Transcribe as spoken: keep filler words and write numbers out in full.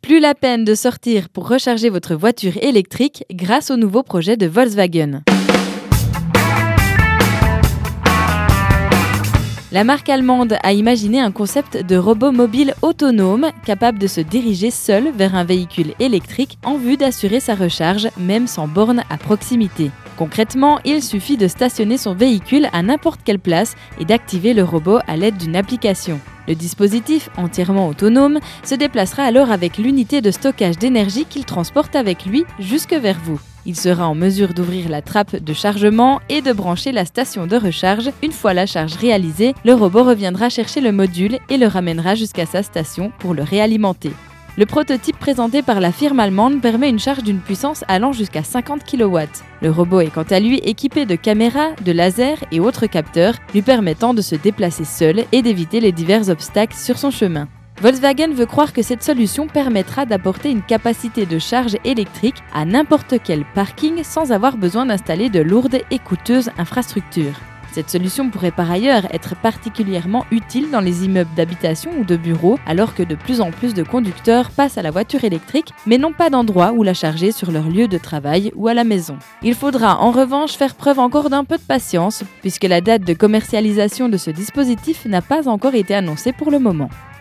Plus la peine de sortir pour recharger votre voiture électrique grâce au nouveau projet de Volkswagen. La marque allemande a imaginé un concept de robot mobile autonome capable de se diriger seul vers un véhicule électrique en vue d'assurer sa recharge, même sans borne à proximité. Concrètement, il suffit de stationner son véhicule à n'importe quelle place et d'activer le robot à l'aide d'une application. Le dispositif, entièrement autonome, se déplacera alors avec l'unité de stockage d'énergie qu'il transporte avec lui jusque vers vous. Il sera en mesure d'ouvrir la trappe de chargement et de brancher la station de recharge. Une fois la charge réalisée, le robot reviendra chercher le module et le ramènera jusqu'à sa station pour le réalimenter. Le prototype présenté par la firme allemande permet une charge d'une puissance allant jusqu'à cinquante kilowatts. Le robot est quant à lui équipé de caméras, de lasers et autres capteurs, lui permettant de se déplacer seul et d'éviter les divers obstacles sur son chemin. Volkswagen veut croire que cette solution permettra d'apporter une capacité de charge électrique à n'importe quel parking sans avoir besoin d'installer de lourdes et coûteuses infrastructures. Cette solution pourrait par ailleurs être particulièrement utile dans les immeubles d'habitation ou de bureaux, alors que de plus en plus de conducteurs passent à la voiture électrique, mais n'ont pas d'endroit où la charger sur leur lieu de travail ou à la maison. Il faudra en revanche faire preuve encore d'un peu de patience, puisque la date de commercialisation de ce dispositif n'a pas encore été annoncée pour le moment.